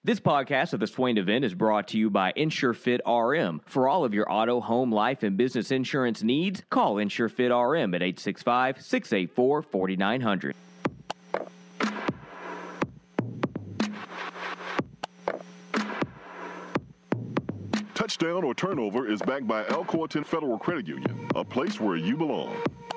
This podcast of the Swain event is brought to you by InsureFit RM. For all of your auto, home, life, and business insurance needs, call InsureFit RM at 865-684-4900. Touchdown or Turnover is backed by Alcoa Federal Credit Union, a place where you belong.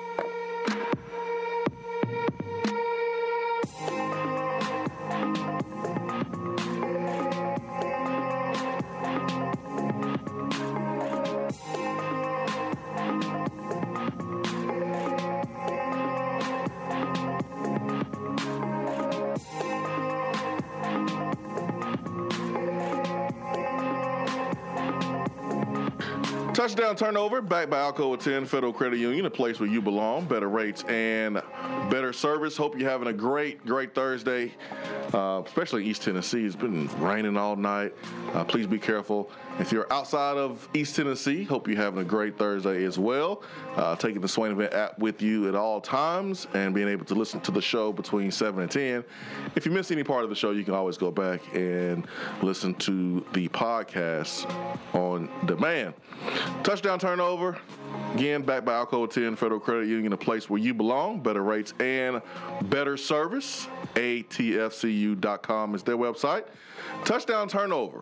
Touchdown Turnover, backed by Alcoa 10 Federal Credit Union, a place where you belong. Better rates and better service. Hope you're having a great Thursday, especially East Tennessee. It's been raining all night. Please be careful. If you're outside of East Tennessee, hope you're having a great Thursday as well. Taking the Swain Event app with you at all times and being able to listen to the show between 7 and 10. If you miss any part of the show, you can always go back and listen to the podcast on demand. Touchdown Turnover, again, backed by Alcoa 10 Federal Credit Union, a place where you belong. Better rates and better service. ATFCU.com is their website. Touchdown Turnover.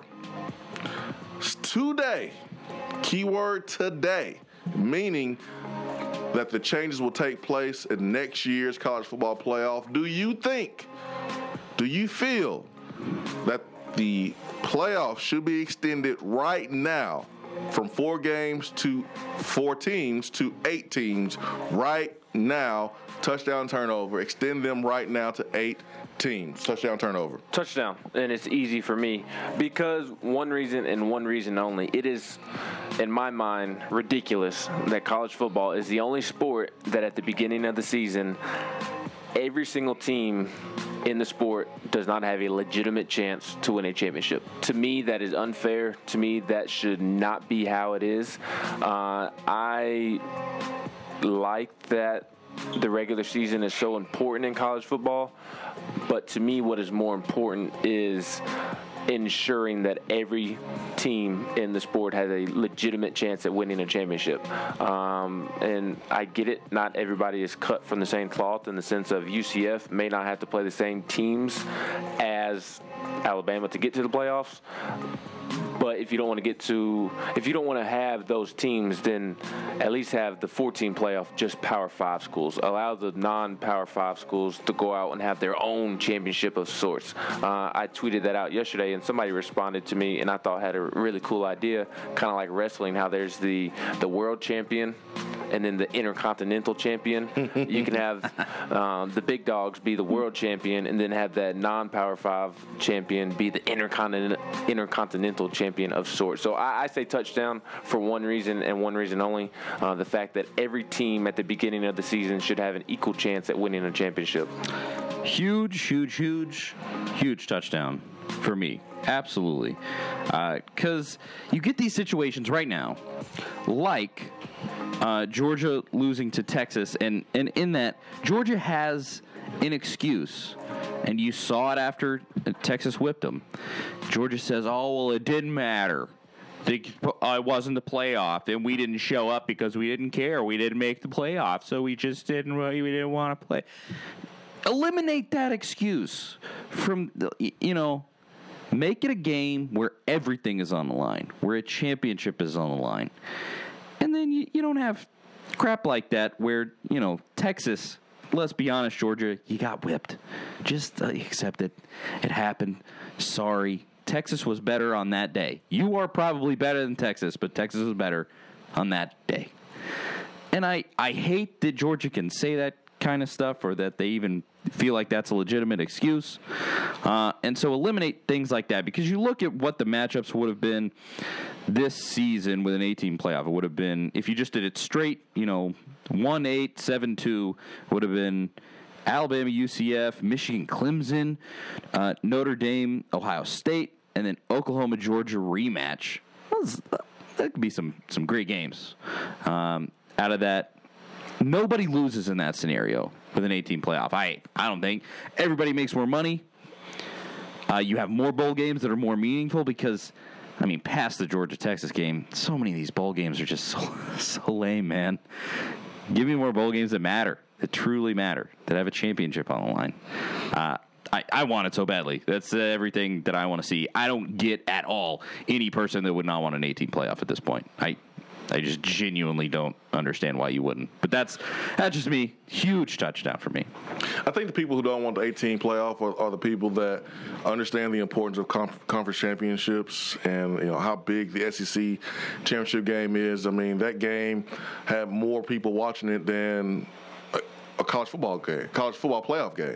Today, keyword today, meaning that the changes will take place in next year's college football playoff. Do you feel that the playoff should be extended right now from 4 games to 4 teams to 8 teams right now? Touchdown Turnover. Extend them right now to 8 teams. Touchdown Turnover. Touchdown. And it's easy for me because one reason and one reason only. It is, in my mind, ridiculous that college football is the only sport that at the beginning of the season, every single team in the sport does not have a legitimate chance to win a championship. To me, that is unfair. To me, that should not be how it is. I like that the regular season is so important in college football, but to me, what is more important is ensuring that every team in the sport has a legitimate chance at winning a championship. And I get it, not everybody is cut from the same cloth in the sense of UCF may not have to play the same teams as Alabama to get to the playoffs. But if you don't want to have those teams, then at least have the 14 playoff just Power 5 schools. Allow the non-Power 5 schools to go out and have their own championship of sorts. I tweeted that out yesterday, and somebody responded to me, and I thought had a really cool idea, kind of like wrestling, how there's the world champion and then the intercontinental champion. You can have the big dogs be the world champion and then have that non-Power 5 champion be the intercontinental champion of sorts. So I say touchdown for one reason and one reason only, the fact that every team at the beginning of the season should have an equal chance at winning a championship. Huge touchdown for me. Absolutely. Because you get these situations right now, like Georgia losing to Texas, and in that, Georgia has an excuse. And you saw it after Texas whipped them. Georgia says, oh, well, it didn't matter. It wasn't the playoff, and we didn't show up because we didn't care. We didn't make the playoff, so we didn't want to play. Eliminate that excuse from, make it a game where everything is on the line, where a championship is on the line. And then you don't have crap like that where, Texas, let's be honest, Georgia, you got whipped. Just accept it. It happened. Sorry. Texas was better on that day. You are probably better than Texas, but Texas was better on that day. And I hate that Georgia can say that kind of stuff or that they even feel like that's a legitimate excuse. And so eliminate things like that, because you look at what the matchups would have been this season with an 18 playoff. It would have been, if you just did it straight, 1-8, 7-2, would have been Alabama, UCF, Michigan, Clemson, Notre Dame, Ohio State, and then Oklahoma, Georgia rematch. That could be some great games. Out of that, nobody loses in that scenario with an 18 playoff. I don't think. Everybody makes more money. You have more bowl games that are more meaningful because, I mean, past the Georgia-Texas game, so many of these bowl games are just so lame, man. Give me more bowl games that matter, that truly matter, that have a championship on the line. I want it so badly. That's everything that I want to see. I don't get at all any person that would not want an 18 playoff at this point. I just genuinely don't understand why you wouldn't. But that's just me. Huge touchdown for me. I think the people who don't want the 18 playoff are the people that understand the importance of conference championships and how big the SEC championship game is. I mean, that game had more people watching it than a college football playoff game.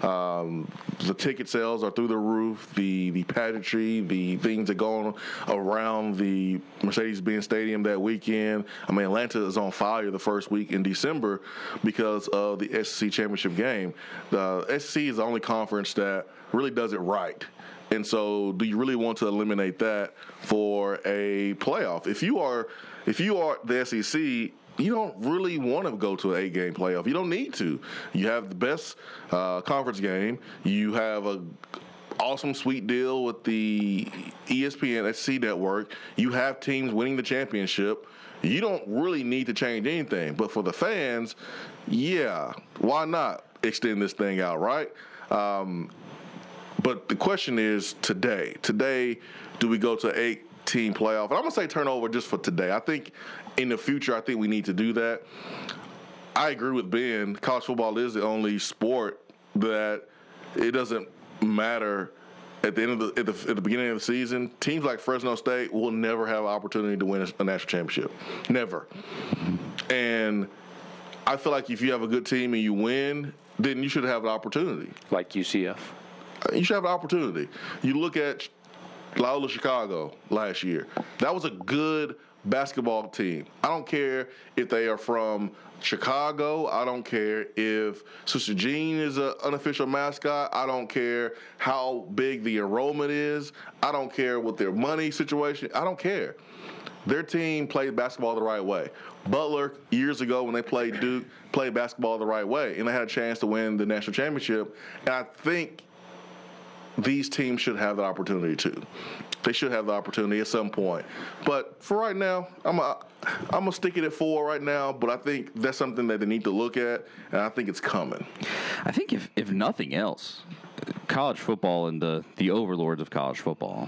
The ticket sales are through the roof. The pageantry, the things that go on around the Mercedes-Benz Stadium that weekend. I mean, Atlanta is on fire the first week in December because of the SEC championship game. The SEC is the only conference that really does it right. And so, do you really want to eliminate that for a playoff? If you are the SEC, you don't really want to go to an 8-game playoff. You don't need to. You have the best conference game. You have a awesome, sweet deal with the ESPN SEC network. You have teams winning the championship. You don't really need to change anything. But for the fans, yeah, why not extend this thing out, right? But the question is today. Today, do we go to an 8-team playoff? And I'm going to say turnover just for today. I think in the future, I think we need to do that. I agree with Ben. College football is the only sport that it doesn't matter at the end of at the beginning of the season. Teams like Fresno State will never have an opportunity to win a national championship. Never. And I feel like if you have a good team and you win, then you should have an opportunity. Like UCF. You should have an opportunity. You look at Loyola Chicago last year. That was a good basketball team. I don't care if they are from Chicago. I don't care if Sister Jean is an unofficial mascot. I don't care how big the enrollment is. I don't care what their money situation. I don't care. Their team played basketball the right way. Butler, years ago when they played Duke, played basketball the right way, and they had a chance to win the national championship. And I think these teams should have the opportunity too. They should have the opportunity at some point. But for right now, I'm gonna stick it at 4 right now. But I think that's something that they need to look at, and I think it's coming. I think if nothing else, college football and the overlords of college football,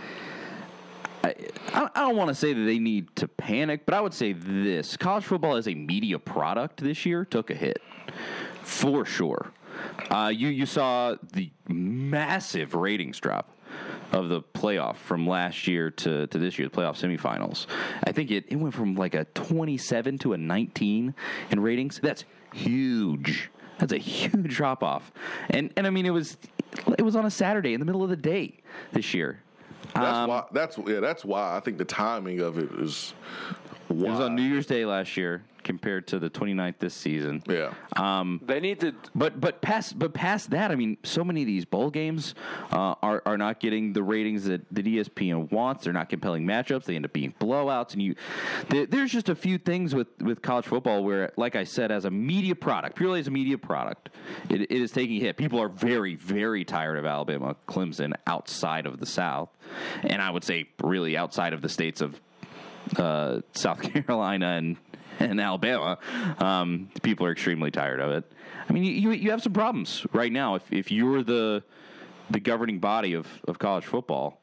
I don't want to say that they need to panic, but I would say this: college football as a media product this year took a hit, for sure. You saw the massive ratings drop of the playoff from last year to this year, the playoff semifinals. I think it went from like a 27 to a 19 in ratings. That's huge. That's a huge drop off. And I mean, it was on a Saturday in the middle of the day this year. That's why I think the timing of it is why. It was on New Year's Day last year compared to the 29th this season. Yeah. They need to. But past that, I mean, so many of these bowl games are not getting the ratings that ESPN wants. They're not compelling matchups. They end up being blowouts. And there's just a few things with college football where, like I said, as a media product, purely as a media product, it is taking a hit. People are very, very tired of Alabama, Clemson outside of the South, and I would say really outside of the states of South Carolina and Alabama. People are extremely tired of it. I mean, you have some problems right now if you're the governing body of college football.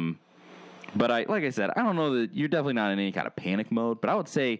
But like I said, I don't know that you're definitely not in any kind of panic mode. But I would say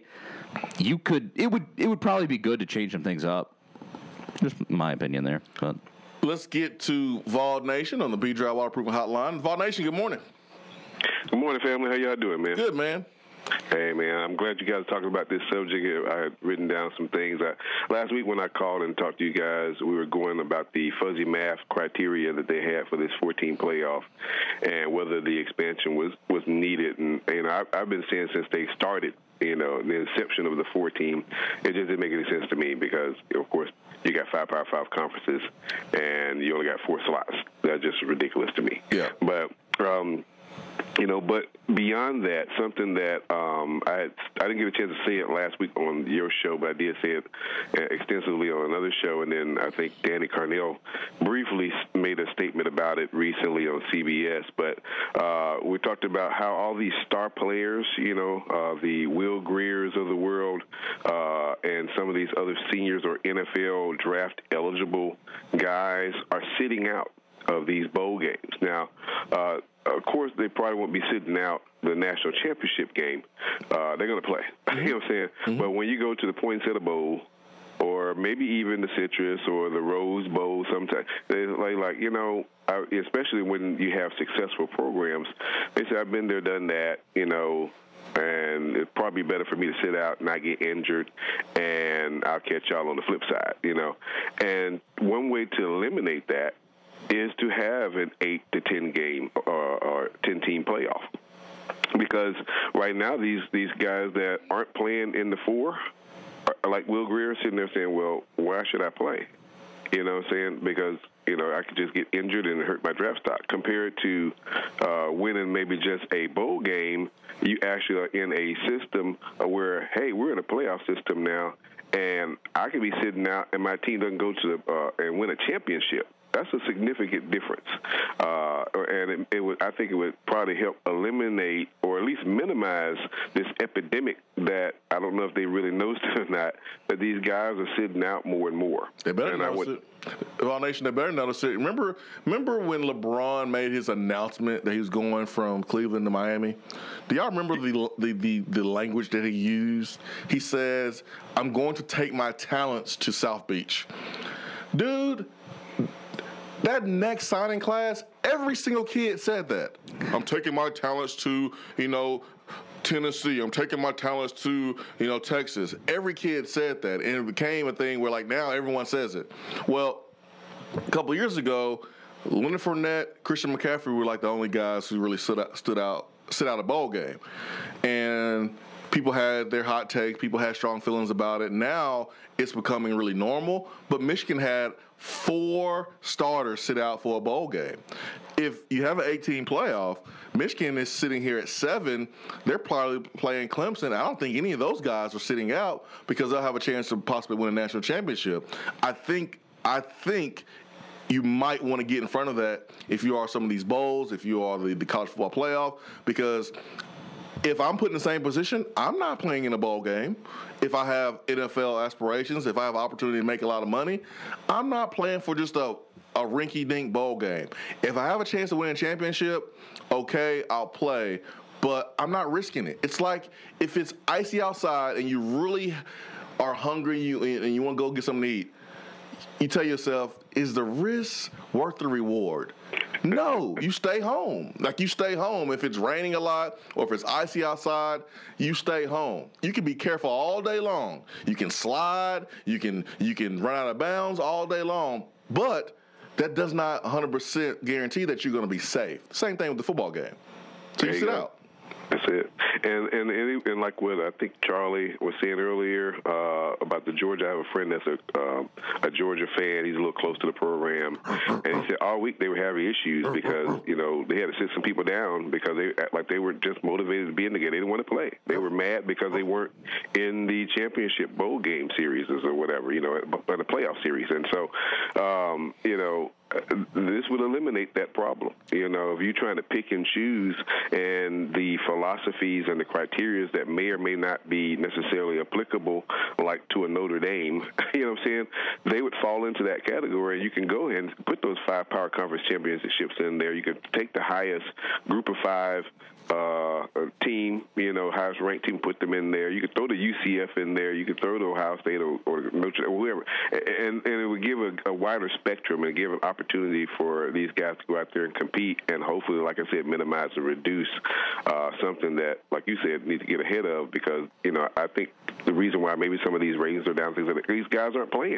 it would probably be good to change some things up. Just my opinion there. But let's get to Vol Nation on the B-Drive Waterproofing Hotline. Vol Nation, good morning. Good morning, family. How y'all doing, man? Good, man. Hey, man, I'm glad you guys are talking about this subject. I had written down some things. Last week when I called and talked to you guys, we were going about the fuzzy math criteria that they had for this 14 playoff and whether the expansion was needed. And I've been saying since they started, the inception of the 4-team, it just didn't make any sense to me because, of course, you got 5 Power 5 conferences and you only got 4 slots. That's just ridiculous to me. Yeah. But But beyond that, something that I didn't get a chance to say it last week on your show, but I did say it extensively on another show, and then I think Danny Carnell briefly made a statement about it recently on CBS. But we talked about how all these star players, the Will Greers of the world, and some of these other seniors or NFL draft eligible guys are sitting out of these bowl games. Now, of course, they probably won't be sitting out the national championship game. They're going to play. Mm-hmm. You know what I'm saying? Mm-hmm. But when you go to the Poinsettia Bowl, or maybe even the Citrus or the Rose Bowl, sometimes especially when you have successful programs, they say, I've been there, done that, and it's probably better for me to sit out, not get injured, and I'll catch y'all on the flip side, And one way to eliminate that is to have an 8 to 10 game or 10 team playoff, because right now these guys that aren't playing in the 4, like Will Greer, sitting there saying, well, why should I play? You know what I'm saying? Because I could just get injured and hurt my draft stock. Compared to winning maybe just a bowl game, you actually are in a system where, hey, we're in a playoff system now, and I could be sitting out and my team doesn't go to and win a championship. That's a significant difference, and I think it would probably help eliminate or at least minimize this epidemic that I don't know if they really noticed it or not, that these guys are sitting out more and more. They better notice it. All Nation, they better notice it. Remember when LeBron made his announcement that he was going from Cleveland to Miami? Do y'all remember the language that he used? He says, "I'm going to take my talents to South Beach." Dude, that next signing class, every single kid said that. I'm taking my talents to, Tennessee. I'm taking my talents to, Texas. Every kid said that, and it became a thing where, now everyone says it. Well, a couple years ago, Leonard Fournette, Christian McCaffrey were the only guys who really sit out a bowl game. And people had their hot takes. People had strong feelings about it. Now it's becoming really normal. But Michigan had 4 starters sit out for a bowl game. If you have an 18 playoff, Michigan is sitting here at 7. They're probably playing Clemson. I don't think any of those guys are sitting out because they'll have a chance to possibly win a national championship. I think you might want to get in front of that if you are some of these bowls, if you are the college football playoff, because if I'm put in the same position, I'm not playing in a bowl game. If I have NFL aspirations, if I have opportunity to make a lot of money, I'm not playing for just a rinky-dink bowl game. If I have a chance to win a championship, okay, I'll play, but I'm not risking it. It's like if it's icy outside and you really are hungry and you want to go get something to eat, you tell yourself, is the risk worth the reward? No, you stay home. You stay home. If it's raining a lot or if it's icy outside, you stay home. You can be careful all day long. You can slide. You can run out of bounds all day long. But that does not 100% guarantee that you're going to be safe. Same thing with the football game. So you sit out. That's it. And like what I think Charlie was saying earlier about the Georgia, I have a friend that's a Georgia fan. He's a little close to the program. And he said all week they were having issues because, they had to sit some people down because they were just motivated to be in the game. They didn't want to play. They were mad because they weren't in the championship bowl game series or whatever, in the playoff series. And so, this would eliminate that problem. If you're trying to pick and choose and the philosophies and the criteria that may or may not be necessarily applicable, like to a Notre Dame, you know what I'm saying? They would fall into that category. You can go ahead and put those 5 power conference championships in there. You could take the highest group of 5 team, highest ranked team, put them in there. You could throw the UCF in there. You could throw the Ohio State or Notre Dame, or whoever. And it would give a wider spectrum and give an opportunity for these guys to go out there and compete and hopefully, like I said, minimize and reduce something that, like you said, need to get ahead of because, I think the reason why maybe some of these ratings are down is that these guys aren't playing.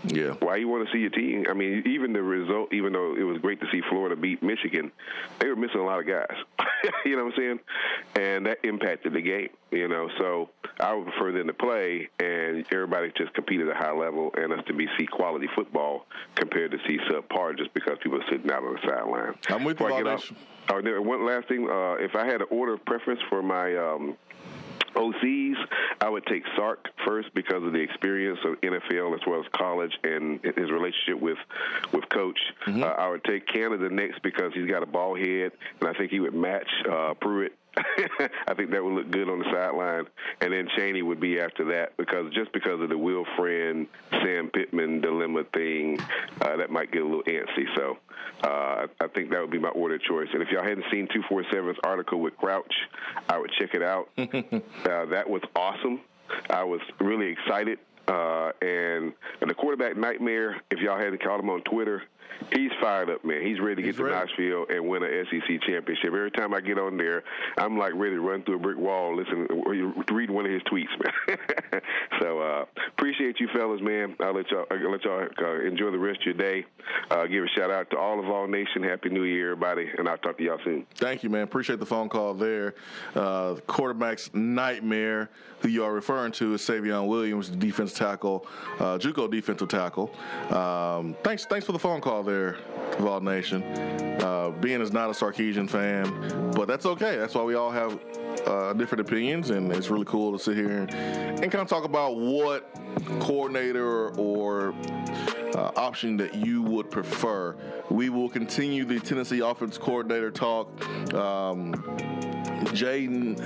Yeah. Why you want to see your team? I mean, even the result, even though it was great to see Florida beat Michigan, they were missing a lot of guys. You know what I'm saying? And that impacted the game, you know. So I would prefer them to play and everybody just compete at a high level and us to see quality football compared to see subpar just because people are sitting out on the sideline. I'm with you, one last thing. If I had an order of preference for my OCs, I would take Sark first because of the experience of NFL as well as college and his relationship with Coach. Mm-hmm. I would take Canada next because he's got a ball head, and I think he would match Pruitt. I think that would look good on the sideline. And then Chaney would be after that because of the Will Friend, Sam Pittman dilemma thing, that might get a little antsy. So I think that would be my order of choice. And if y'all hadn't seen 247's article with Crouch, I would check it out. That was awesome. I was really excited. And the quarterback nightmare, if y'all hadn't called him on Twitter, he's fired up, man. He's ready to get to Knoxville and win an SEC championship. Every time I get on there, I'm like ready to run through a brick wall, read one of his tweets, man. So appreciate you fellas, man. I'll let y'all enjoy the rest of your day. Give a shout out to all of All Nation. Happy New Year, everybody, and I'll talk to y'all soon. Thank you, man. Appreciate the phone call there. Quarterback's nightmare, who you are referring to, is Savion Williams, the defensive tackle, JUCO defensive tackle. Thanks for the phone call there, Vol Nation. Ben is not a Sarkisian fan, but that's okay. That's why we all have different opinions, and it's really cool to sit here and kind of talk about what coordinator or option that you would prefer. We will continue the Tennessee offense coordinator talk. Jaden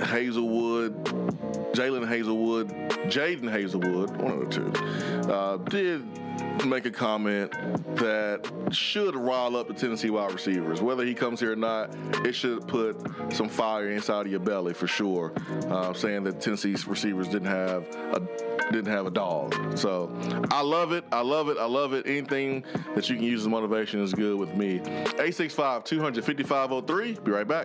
Hazelwood, one of the two, did make a comment that should rile up the Tennessee wide receivers. Whether he comes here or not, it should put some fire inside of your belly for sure. Saying that Tennessee's receivers didn't have a dog. So I love it. Anything that you can use as motivation is good with me. 865-200-5503. Be right back.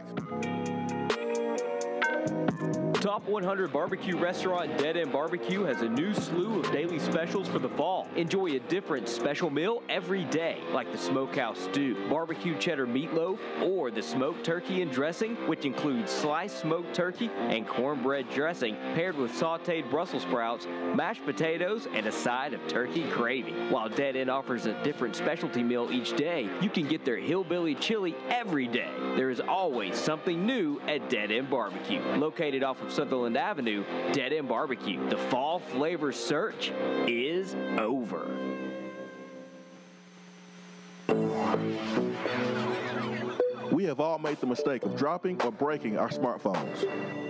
Top 100 Barbecue Restaurant Dead End Barbecue has a new slew of daily specials for the fall. Enjoy a different special meal every day, like the Smokehouse Stew, barbecue cheddar meatloaf, or the smoked turkey and dressing, which includes sliced smoked turkey and cornbread dressing paired with sauteed Brussels sprouts, mashed potatoes, and a side of turkey gravy. While Dead End offers a different specialty meal each day, you can get their hillbilly chili every day. There is always something new at Dead End Barbecue. Located off of Sutherland Avenue, Dead End Barbecue. The fall flavor search is over. We have all made the mistake of dropping or breaking our smartphones.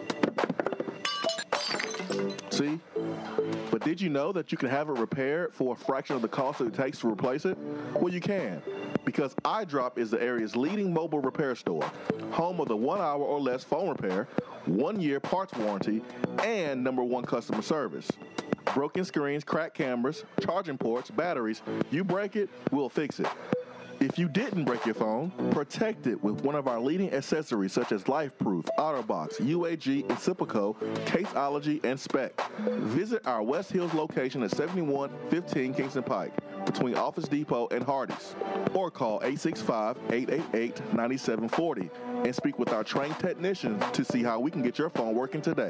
See? But did you know that you can have it repaired for a fraction of the cost that it takes to replace it? Well, you can, because iDrop is the area's leading mobile repair store, home of the 1 hour or less phone repair, 1 year parts warranty, and #1 customer service. Broken screens, cracked cameras, charging ports, batteries, you break it, we'll fix it. If you didn't break your phone, protect it with one of our leading accessories such as LifeProof, OtterBox, UAG, Incipico, Caseology, and Spec. Visit our West Hills location at 7115 Kingston Pike between Office Depot and Hardee's, or call 865-888-9740 and speak with our trained technicians to see how we can get your phone working today.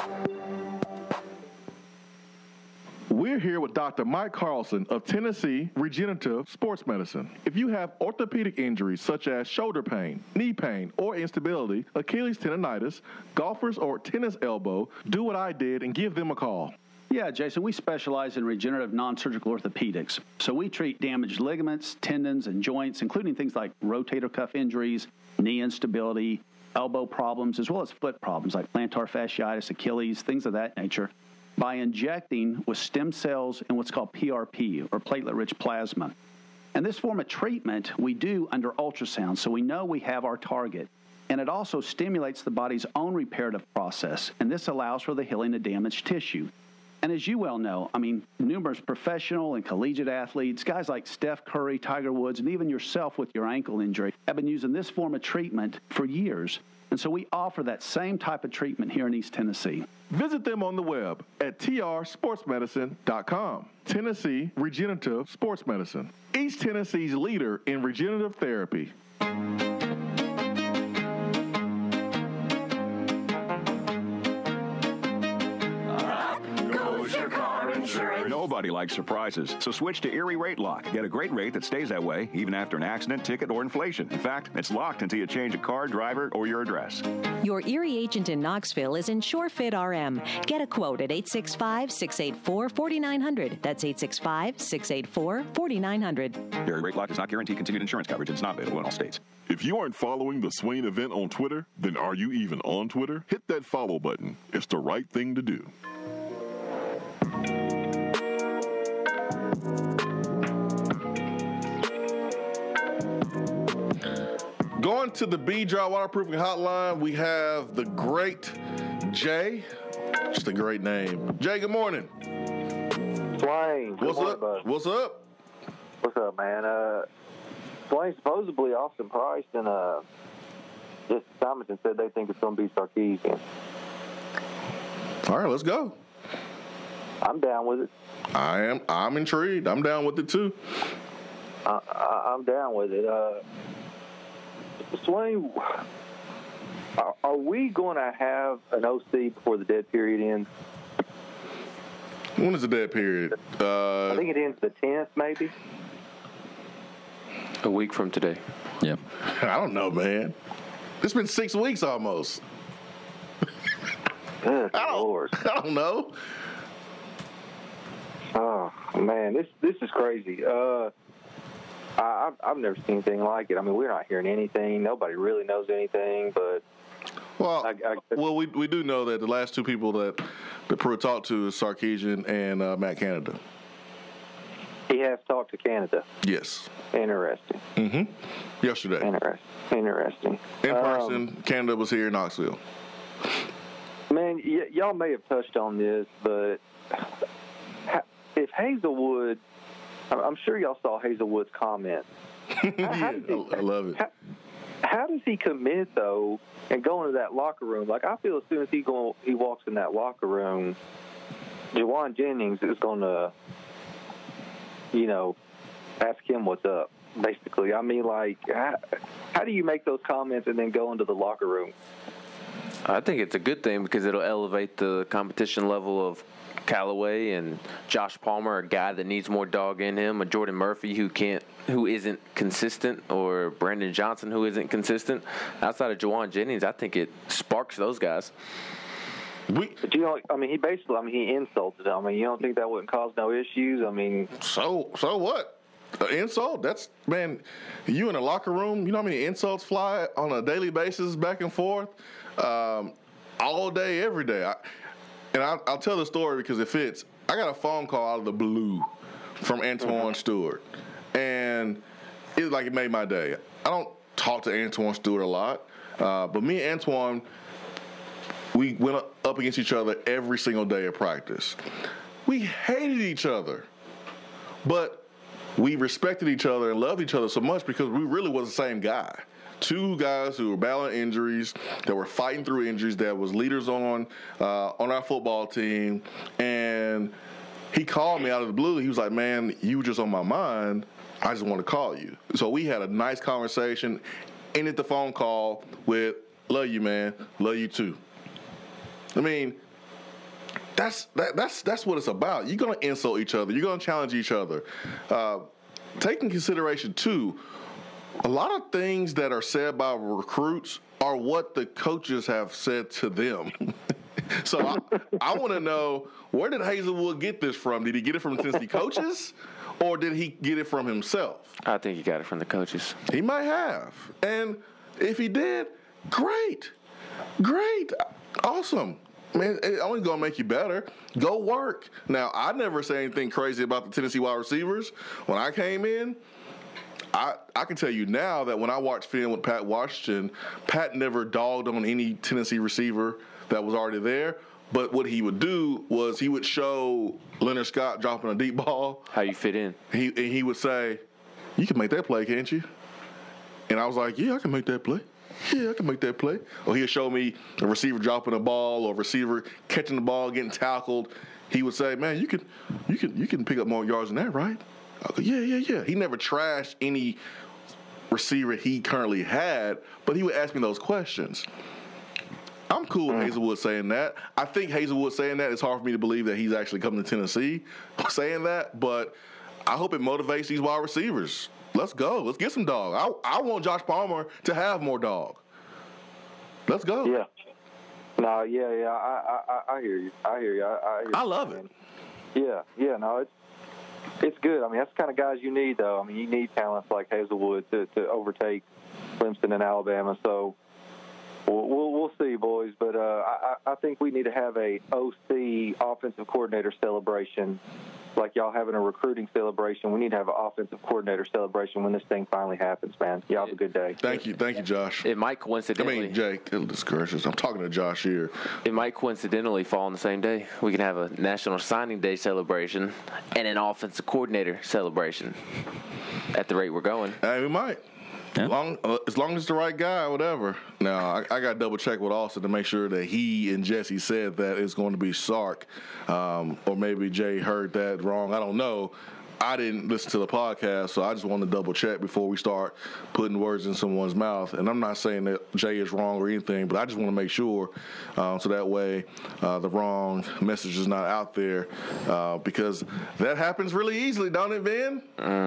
We're here with Dr. Mike Carlson of Tennessee Regenerative Sports Medicine. If you have orthopedic injuries such as shoulder pain, knee pain, or instability, Achilles tendonitis, golfers, or tennis elbow, do what I did and give them a call. Yeah, Jason, we specialize in regenerative non-surgical orthopedics. So we treat damaged ligaments, tendons, and joints, including things like rotator cuff injuries, knee instability, elbow problems, as well as foot problems like plantar fasciitis, Achilles, things of that nature, by injecting with stem cells and what's called PRP, or platelet-rich plasma. And this form of treatment we do under ultrasound, so we know we have our target. And it also stimulates the body's own reparative process, and this allows for the healing of damaged tissue. And as you well know, I mean, numerous professional and collegiate athletes, guys like Steph Curry, Tiger Woods, and even yourself with your ankle injury, have been using this form of treatment for years. And so we offer that same type of treatment here in East Tennessee. Visit them on the web at trsportsmedicine.com. Tennessee Regenerative Sports Medicine, East Tennessee's leader in regenerative therapy. Nobody likes surprises, so switch to Erie Rate Lock. Get a great rate that stays that way even after an accident, ticket, or inflation. In fact, it's locked until you change a car, driver, or your address. Your Erie agent in Knoxville is InsureFit RM. Get a quote at 865-684-4900. That's 865-684-4900. Erie Rate Lock does not guarantee continued insurance coverage and is not available in all states. If you aren't following the Swain event on Twitter, then are you even on Twitter? Hit that follow button. It's the right thing to do. Going to the B-Dry Waterproofing Hotline, we have the great Jay. Just a great name. Jay, good morning. Swain. What's up? What's up? What's up, man? Swain, supposedly Austin Price and Jesse Simonson said they think it's going to be Sarkisian. All right, let's go. I'm down with it. I'm intrigued. I'm down with it, too. I'm down with it. Swain, are we going to have an OC before the dead period ends? When is the dead period? I think it ends the 10th, maybe. A week from today. Yeah. I don't know, man. It's been 6 weeks almost. Good Lord. I don't know. Oh, man, this is crazy. I've never seen anything like it. I mean, we're not hearing anything. Nobody really knows anything, but... Well, we do know that the last two people that Pruitt talked to is Sarkisian and Matt Canada. He has talked to Canada. Yes. Interesting. Mm-hmm. Yesterday. Interesting. In person, Canada was here in Knoxville. Man, y'all may have touched on this, but if Hazelwood... I'm sure y'all saw Hazelwood's comment. I love it. How does he commit, though, and go into that locker room? Like, I feel as soon as he walks in that locker room, Juwan Jennings is going to, ask him what's up, basically. I mean, like, how do you make those comments and then go into the locker room? I think it's a good thing because it'll elevate the competition level of Callaway and Josh Palmer, a guy that needs more dog in him, a Jordan Murphy who isn't consistent, or Brandon Johnson who isn't consistent. Outside of Juwan Jennings, I think it sparks those guys. But he insulted him. I mean, you don't think that wouldn't cause no issues? I mean, so what? An insult? That's, man, you in a locker room, you know how many insults fly on a daily basis back and forth, all day, every day. I'll tell the story because it fits. I got a phone call out of the blue from Antoine Stewart, and it made my day. I don't talk to Antoine Stewart a lot, but me and Antoine, we went up against each other every single day of practice. We hated each other, but we respected each other and loved each other so much because we really was the same guy. Two guys who were battling injuries, that were fighting through injuries, that was leaders on our football team. And he called me out of the blue. He was like, man, you were just on my mind. I just want to call you. So we had a nice conversation, ended the phone call with, love you, man. Love you too. I mean, that's what it's about. You're going to insult each other. You're going to challenge each other. Take in consideration, too, a lot of things that are said by recruits are what the coaches have said to them. So I want to know, where did Hazelwood get this from? Did he get it from Tennessee coaches, or did he get it from himself? I think he got it from the coaches. He might have. And if he did, great. Awesome. Man, it's only going to make you better. Go work. Now, I never say anything crazy about the Tennessee wide receivers. When I came in, I can tell you now that when I watched film with Pat Washington, Pat never dogged on any Tennessee receiver that was already there. But what he would do was he would show Leonard Scott dropping a deep ball. How you fit in. He would say, "You can make that play, can't you?" And I was like, "Yeah, I can make that play. Yeah, I can make that play." Or he'd show me a receiver dropping a ball or a receiver catching the ball, getting tackled. He would say, "Man, you can pick up more yards than that, right?" I go, Yeah. He never trashed any receiver he currently had, but he would ask me those questions. I'm cool with Hazelwood saying that. I think Hazelwood saying that, it's hard for me to believe that he's actually coming to Tennessee saying that, but I hope it motivates these wide receivers. Let's go. Let's get some dog. I want Josh Palmer to have more dog. Let's go. Yeah. No, yeah. I hear you. I love it. Yeah. No, it's good. I mean, that's the kind of guys you need, though. I mean, you need talents like Hazelwood to overtake Clemson and Alabama. So we'll see, boys. But I think we need to have a OC offensive coordinator celebration, like y'all having a recruiting celebration. We need to have an offensive coordinator celebration when this thing finally happens, man. Y'all have a good day. Thank you, Josh. It might coincidentally. Jake, it'll discourage us. I'm talking to Josh here. It might coincidentally fall on the same day. We can have a National Signing Day celebration and an offensive coordinator celebration. At the rate we're going, we might. Yeah. As long as it's the right guy, whatever. Now, I got to double check with Austin to make sure that he and Jesse said that it's going to be Sark, or maybe Jay heard that wrong. I don't know. I didn't listen to the podcast, so I just wanted to double check before we start putting words in someone's mouth. And I'm not saying that Jay is wrong or anything, but I just want to make sure so that way the wrong message is not out there, because that happens really easily, don't it, Ben?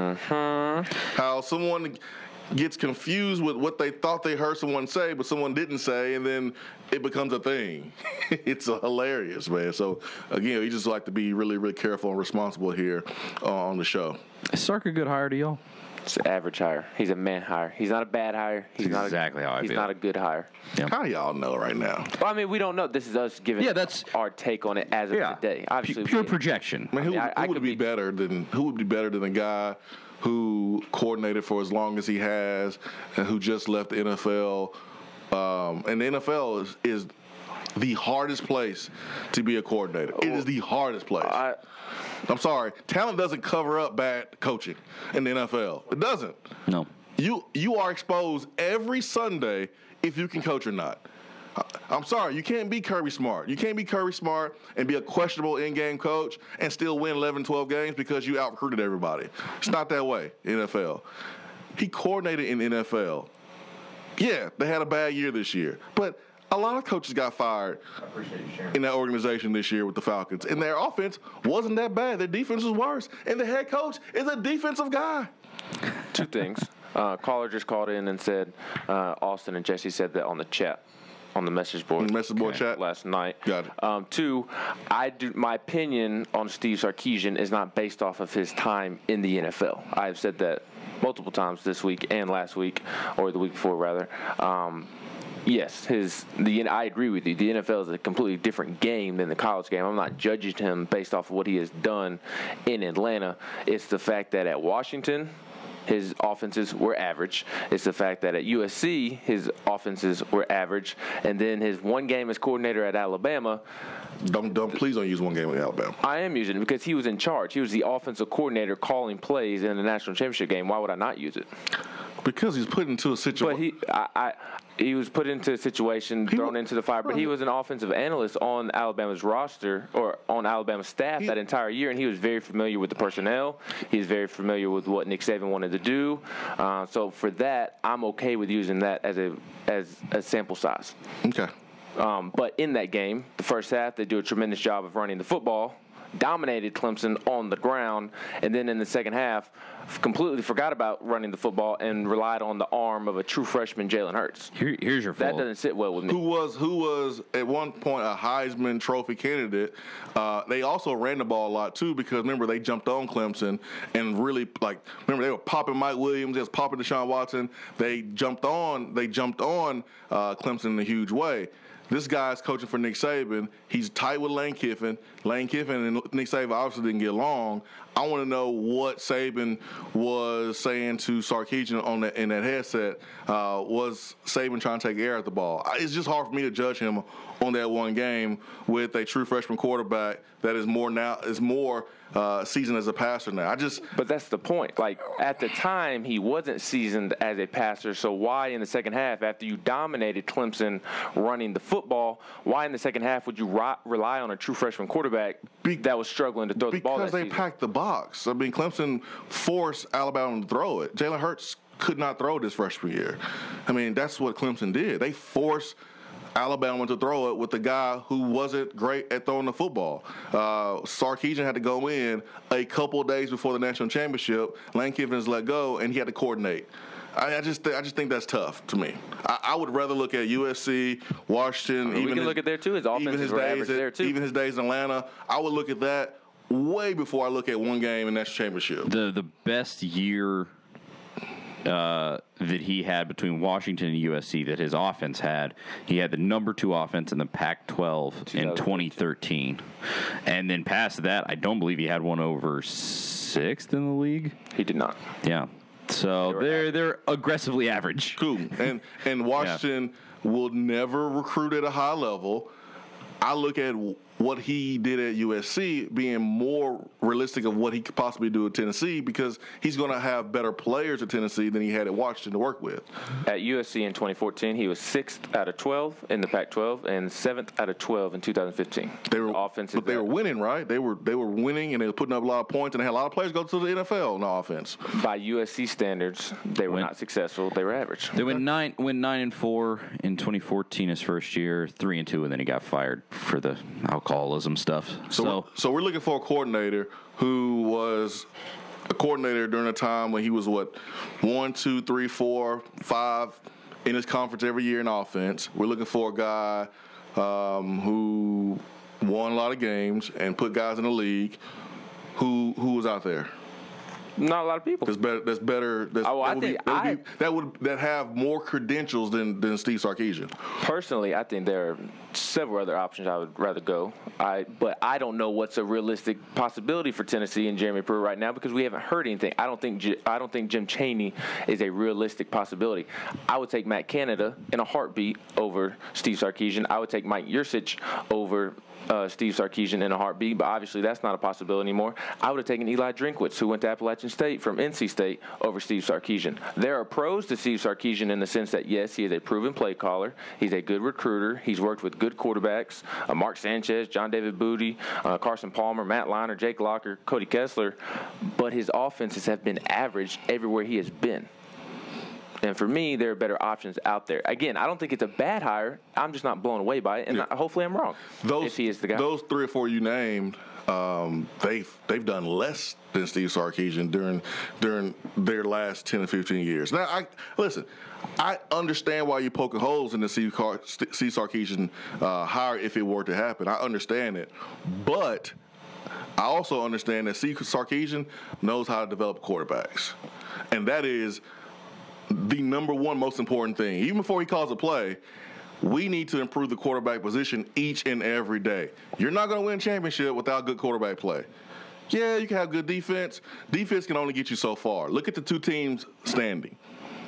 Mm-hmm. How someone gets confused with what they thought they heard someone say, but someone didn't say, and then it becomes a thing. It's hilarious, man. So, again, you just like to be really, really careful and responsible here on the show. Is Sark a good hire to y'all? It's an average hire. He's a man hire. He's not a bad hire. He's not exactly how I feel. He's not a good hire. Yeah. How do y'all know right now? Well, I mean, we don't know. This is us giving our take on it as of today. Obviously, pure projection. I mean, who would be better than a guy who coordinated for as long as he has and who just left the NFL? And the NFL is the hardest place to be a coordinator. It is the hardest place. I'm sorry. Talent doesn't cover up bad coaching in the NFL. It doesn't. No. You are exposed every Sunday if you can coach or not. I'm sorry, you can't be Kirby Smart. You can't be Kirby Smart and be a questionable in-game coach and still win 11, 12 games because you out-recruited everybody. It's not that way in NFL. He coordinated in the NFL. Yeah, they had a bad year this year, but a lot of coaches got fired in that organization this year with the Falcons, and their offense wasn't that bad. Their defense was worse, and the head coach is a defensive guy. Two things. Caller just called in and said, Austin and Jesse said that on the chat. On the message board. Chat last night. Got it. Two, my opinion on Steve Sarkisian is not based off of his time in the NFL. I've said that multiple times this week and last week, or the week before rather. Yes, I agree with you. The NFL is a completely different game than the college game. I'm not judging him based off of what he has done in Atlanta. It's the fact that at Washington, his offenses were average. It's the fact that at USC, his offenses were average. And then his one game as coordinator at Alabama. Please don't use one game at Alabama. I am using it because he was in charge. He was the offensive coordinator calling plays in the national championship game. Why would I not use it? Because he's put into a situation. But he was put into a situation, thrown into the fire. But he was an offensive analyst on Alabama's roster or on Alabama's staff that entire year, and he was very familiar with the personnel. He's very familiar with what Nick Saban wanted to do. So for that, I'm okay with using that as a sample size. Okay. But in that game, the first half, they do a tremendous job of running the football, dominated Clemson on the ground, and then in the second half, completely forgot about running the football and relied on the arm of a true freshman, Jalen Hurts. Here's your fault. That doesn't sit well with me. Who was at one point a Heisman Trophy candidate. They also ran the ball a lot too because remember they jumped on Clemson and really remember they were popping Mike Williams, they was popping Deshaun Watson. They jumped on Clemson in a huge way. This guy's coaching for Nick Saban. He's tight with Lane Kiffin. Lane Kiffin and Nick Saban obviously didn't get along. I want to know what Saban was saying to Sarkisian in that headset. Was Saban trying to take air at the ball? It's just hard for me to judge him on that one game with a true freshman quarterback that is more seasoned as a passer now. But that's the point. Like, at the time, he wasn't seasoned as a passer, so why in the second half, after you dominated Clemson running the football, why in the second half would you rely on a true freshman quarterback that was struggling to throw the ball that season? Because they packed the box. I mean, Clemson forced Alabama to throw it. Jalen Hurts could not throw this freshman year. I mean, that's what Clemson did. They forced Alabama to throw it with the guy who wasn't great at throwing the football. Sarkisian had to go in a couple of days before the national championship. Lane Kiffin's let go, and he had to coordinate. I just think that's tough to me. I would rather look at USC, Washington. We can look at there too. His offenses were average there too. Even his days in Atlanta, I would look at that way before I look at one game in national championship. The best year that he had between Washington and USC that his offense had, he had the number 2 offense in the Pac-12 in 2013. And then past that, I don't believe he had one over 6th in the league. He did not. Yeah. So they're aggressively average. Cool. And Washington will never recruit at a high level. I look at what he did at USC being more realistic of what he could possibly do at Tennessee, because he's going to have better players at Tennessee than he had at Washington to work with. At USC in 2014, he was 6th out of 12 in the Pac-12 and 7th out of 12 in 2015. They were winning, right? They were winning, and they were putting up a lot of points, and they had a lot of players go to the NFL on offense. By USC standards, they were not successful. They were average. They went 9-4 in 2014 his first year, 3-2, and then he got fired for the alcoholism stuff. So we're looking for a coordinator who was a coordinator during a time when he was 1, 2, 3, 4, 5 in his conference every year in offense. We're looking for a guy who won a lot of games and put guys in the league. Who was out there? Not a lot of people. That have more credentials than Steve Sarkisian. Personally, I think there are several other options I would rather go. But I don't know what's a realistic possibility for Tennessee and Jeremy Pruitt right now, because we haven't heard anything. I don't think Jim Chaney is a realistic possibility. I would take Matt Canada in a heartbeat over Steve Sarkisian. I would take Mike Yurcich over Steve Sarkisian in a heartbeat, but obviously that's not a possibility anymore. I would have taken Eli Drinkwitz, who went to Appalachian State from NC State, over Steve Sarkisian. There are pros to Steve Sarkisian in the sense that, yes, he is a proven play caller. He's a good recruiter. He's worked with good quarterbacks, Mark Sanchez, John David Booty, Carson Palmer, Matt Leinart, Jake Locker, Cody Kessler, but his offenses have been average everywhere he has been. And for me, there are better options out there. Again, I don't think it's a bad hire. I'm just not blown away by it, and hopefully I'm wrong. If he is the guy. Those 3 or 4 you named, they've done less than Steve Sarkisian during their last 10 or 15 years. Now, I understand why you're poking holes in the Steve Sarkisian hire if it were to happen. I understand it, but I also understand that Steve Sarkisian knows how to develop quarterbacks, and that is the number one most important thing. Even before he calls a play, we need to improve the quarterback position each and every day. You're not going to win a championship without good quarterback play. Yeah, you can have good defense. Defense can only get you so far. Look at the 2 teams standing.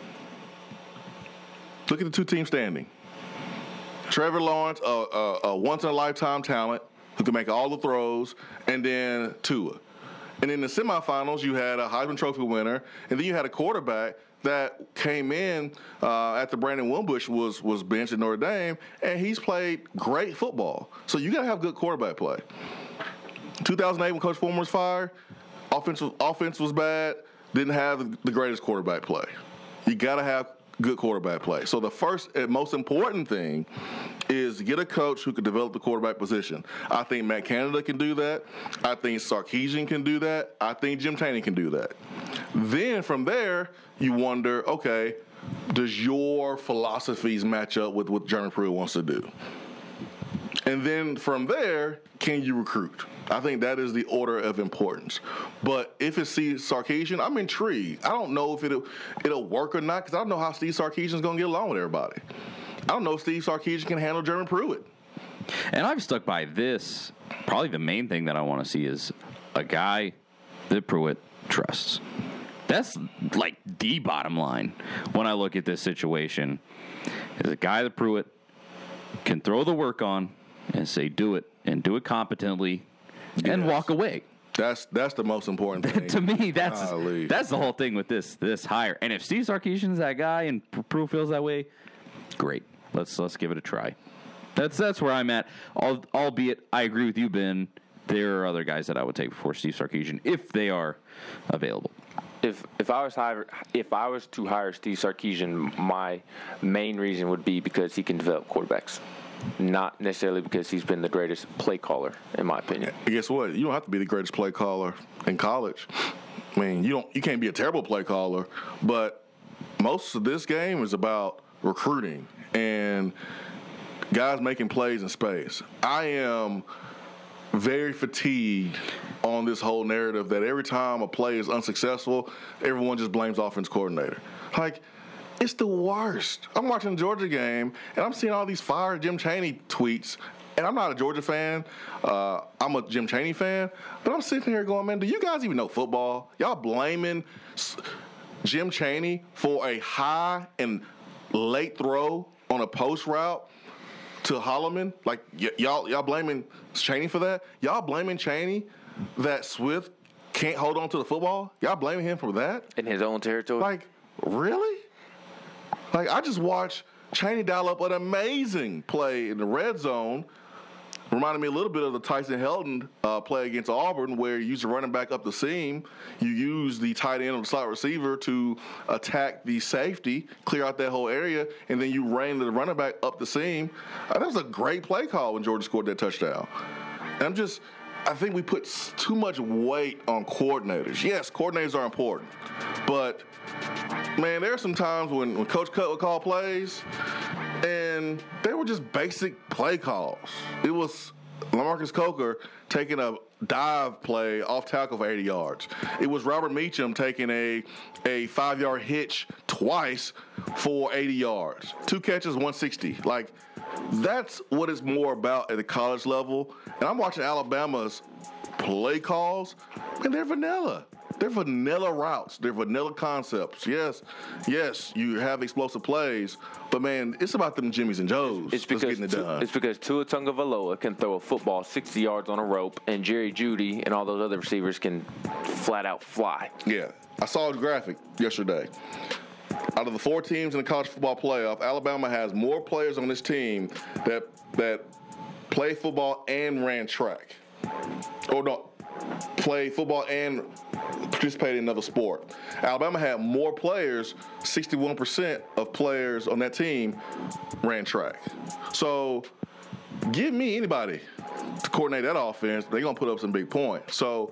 Trevor Lawrence, a once-in-a-lifetime talent who can make all the throws, and then Tua. And in the semifinals, you had a Heisman Trophy winner, and then you had a quarterback that came in after Brandon Wimbush was benched at Notre Dame, and he's played great football. So you got to have good quarterback play. 2008, when Coach Fulmer was fired, offense was bad, didn't have the greatest quarterback play. You got to have good quarterback play. So the first and most important thing is get a coach who can develop the quarterback position. I think Matt Canada can do that. I think Sarkisian can do that. I think Jim Chaney can do that. Then from there, you wonder, okay, does your philosophies match up with what Jeremy Pruitt wants to do? And then from there, can you recruit? I think that is the order of importance. But if it's Steve Sarkisian, I'm intrigued. I don't know if it'll work or not, because I don't know how Steve Sarkisian's going to get along with everybody. I don't know if Steve Sarkisian can handle Jeremy Pruitt. And I've stuck by this. Probably the main thing that I want to see is a guy that Pruitt trusts. That's like the bottom line when I look at this situation. Is a guy that Pruitt can throw the work on and say, do it, and do it competently, and walk away. That's the most important thing. To me, that's the whole thing with this hire. And if Steve Sarkisian's that guy and Pruitt feels that way, great. Let's give it a try. That's where I'm at. Albeit, I agree with you, Ben. There are other guys that I would take before Steve Sarkisian if they are available. If I was to hire Steve Sarkisian, my main reason would be because he can develop quarterbacks, not necessarily because he's been the greatest play caller, in my opinion. And guess what? You don't have to be the greatest play caller in college. I mean, you can't be a terrible play caller, but most of this game is about recruiting and guys making plays in space. I am very fatigued on this whole narrative that every time a play is unsuccessful, everyone just blames offense coordinator. Like, it's the worst. I'm watching the Georgia game, and I'm seeing all these fire Jim Chaney tweets, and I'm not a Georgia fan. I'm a Jim Chaney fan, but I'm sitting here going, man, do you guys even know football? Y'all blaming Jim Chaney for a high and late throw on a post route to Holloman? Like, y'all blaming Chaney for that? Y'all blaming Chaney that Swift can't hold on to the football? Y'all blaming him for that? In his own territory? Like, really? Like, I just watched Chaney dial up an amazing play in the red zone. Reminded me a little bit of the Tyson Helton play against Auburn, where you use the running back up the seam. You use the tight end or the slot receiver to attack the safety, clear out that whole area, and then you rain the running back up the seam. That was a great play call when Georgia scored that touchdown. And I think we put too much weight on coordinators. Yes, coordinators are important, but man, there are some times when Coach Cut would call plays, and they were just basic play calls. It was LaMarcus Coker taking a dive play off tackle for 80 yards. It was Robert Meacham taking a 5-yard hitch twice for 80 yards. 2 catches, 160. Like, that's what it's more about at the college level. And I'm watching Alabama's play calls, and they're vanilla. They're vanilla routes. They're vanilla concepts. Yes, you have explosive plays, but, man, it's about them Jimmys and Joes. It's because getting it done. It's because Tua Tagovailoa can throw a football 60 yards on a rope, and Jerry Jeudy and all those other receivers can flat out fly. Yeah. I saw a graphic yesterday. Out of the 4 teams in the college football playoff, Alabama has more players on this team that play football and ran track. Or no, play football and participate in another sport. Alabama had more players, 61% of players on that team ran track. So give me anybody to coordinate that offense, they're going to put up some big points. So,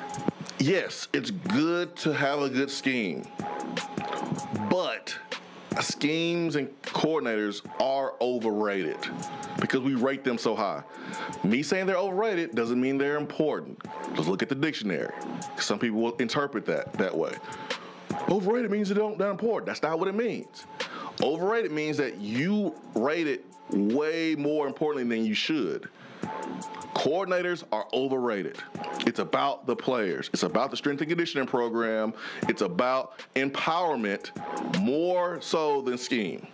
yes, it's good to have a good scheme, but schemes and coordinators are overrated because we rate them so high. Me saying they're overrated doesn't mean they're important. Just look at the dictionary. Some people will interpret that way. Overrated means they're not important. That's not what it means. Overrated means that you rate it way more importantly than you should. Coordinators are overrated. It's about the players. It's about the strength and conditioning program. It's about empowerment more so than scheme.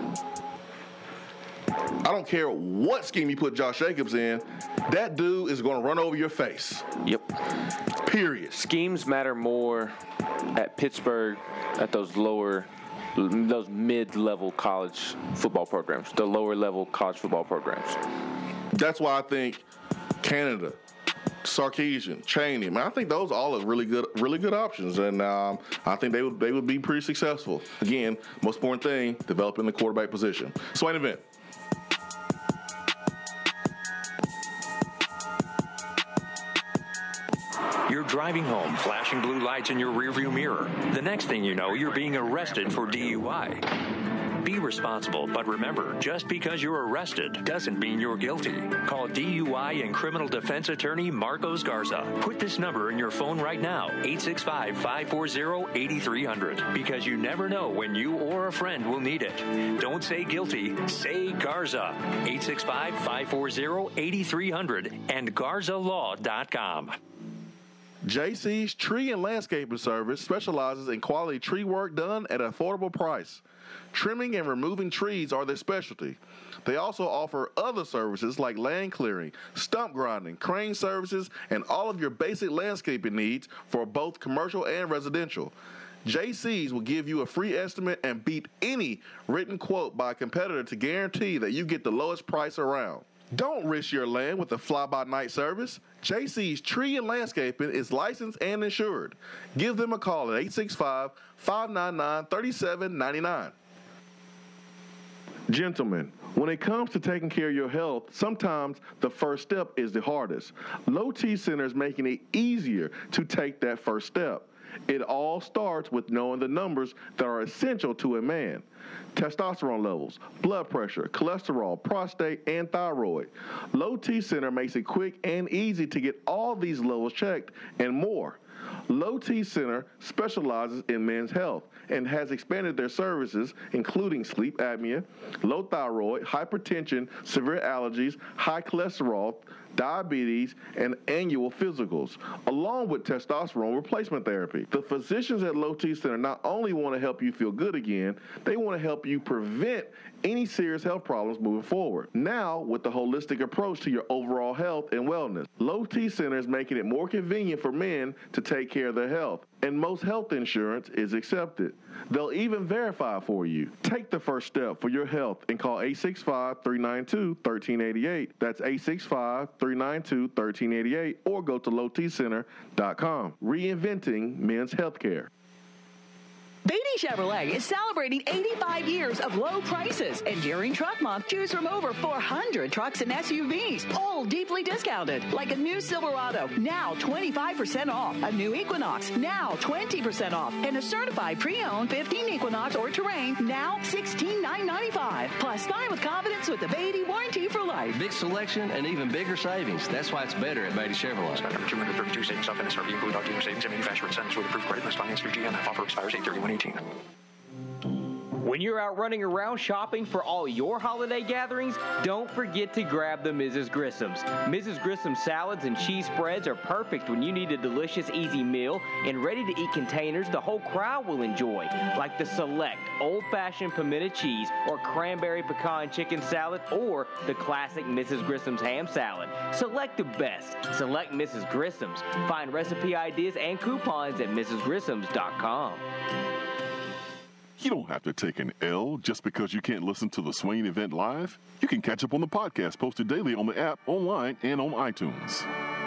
I don't care what scheme you put Josh Jacobs in, that dude is going to run over your face. Yep. Period. Schemes matter more at Pittsburgh, at those mid-level college football programs, the lower-level college football programs. That's why I think Canada, Sarkisian, Chaney, man, I think those all are really good options, and I think they would be pretty successful. Again, most important thing, developing the quarterback position. Swain Event. You're driving home, flashing blue lights in your rearview mirror. The next thing you know, you're being arrested for DUI. Be responsible, but remember, just because you're arrested doesn't mean you're guilty. Call DUI and criminal defense attorney Marcos Garza. Put this number in your phone right now, 865-540-8300, because you never know when you or a friend will need it. Don't say guilty, say Garza. 865-540-8300 and GarzaLaw.com. JC's Tree and Landscaping Service specializes in quality tree work done at an affordable price. Trimming and removing trees are their specialty. They also offer other services like land clearing, stump grinding, crane services, and all of your basic landscaping needs for both commercial and residential. JC's will give you a free estimate and beat any written quote by a competitor to guarantee that you get the lowest price around. Don't risk your land with a fly-by-night service. JC's Tree and Landscaping is licensed and insured. Give them a call at 865-599-3799. Gentlemen, when it comes to taking care of your health, sometimes the first step is the hardest. Low T Center is making it easier to take that first step. It all starts with knowing the numbers that are essential to a man. Testosterone levels, blood pressure, cholesterol, prostate, and thyroid. Low T Center makes it quick and easy to get all these levels checked and more. Low T Center specializes in men's health and has expanded their services, including sleep apnea, low thyroid, hypertension, severe allergies, high cholesterol, diabetes, and annual physicals, along with testosterone replacement therapy. The physicians at Low T Center not only want to help you feel good again, they want to help you prevent any serious health problems moving forward. Now, with the holistic approach to your overall health and wellness, Low T Center is making it more convenient for men to take care of their health, and most health insurance is accepted. They'll even verify for you. Take the first step for your health and call 865-392-1388. That's 865-392-1388, or go to lowtcenter.com. Reinventing men's healthcare. Beatty Chevrolet is celebrating 85 years of low prices. And during Truck Month, choose from over 400 trucks and SUVs, all deeply discounted. Like a new Silverado, now 25% off. A new Equinox, now 20% off. And a certified pre-owned 15 Equinox or Terrain, now $16,995. Plus, buy with confidence with the Beatty warranty for life. Big selection and even bigger savings. That's why it's better at Beatty Chevrolet. Stock number 232, savings off MSRP, include RTM savings and manufacturer incentives with approved credit list finance through GM. Offer expires 8/31/18. When you're out running around shopping for all your holiday gatherings, don't forget to grab the Mrs. Grissom's. Mrs. Grissom's salads and cheese spreads are perfect when you need a delicious, easy meal and ready-to-eat containers the whole crowd will enjoy, like the Select old-fashioned pimento cheese or cranberry pecan chicken salad, or the classic Mrs. Grissom's ham salad. Select the best. Select Mrs. Grissom's. Find recipe ideas and coupons at mrsgrissoms.com. You don't have to take an L just because you can't listen to the Swain event live. You can catch up on the podcast posted daily on the app, online, and on iTunes.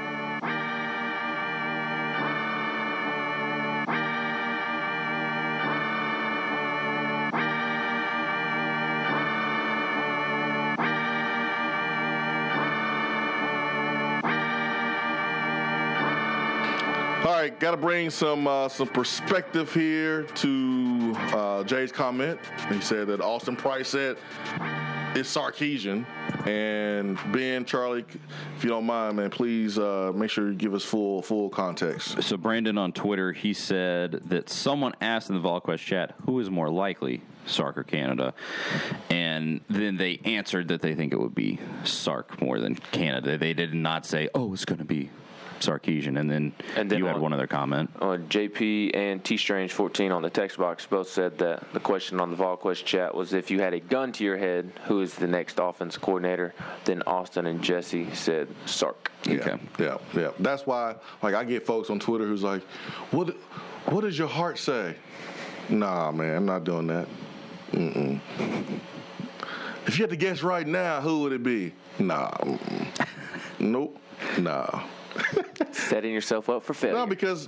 All right, got to bring some perspective here to Jay's comment. He said that Austin Price said it's Sarkisian. And Ben, Charlie, if you don't mind, man, please make sure you give us full context. So Brandon on Twitter, he said that someone asked in the VolQuest chat, who is more likely, Sark or Canada? And then they answered that they think it would be Sark more than Canada. They did not say, oh, it's going to be Sarkisian, and then you had one other comment. JP and T-Strange14 on the text box both said that the question on the VolQuest chat was, if you had a gun to your head, who is the next offense coordinator? Then Austin and Jesse said Sark. Yeah, okay. Yeah. That's why, like, I get folks on Twitter who's like, what does your heart say? Nah, man, I'm not doing that. Mm-mm. If you had to guess right now, who would it be? Nah. Nope. Nah. Setting yourself up for failure. No, because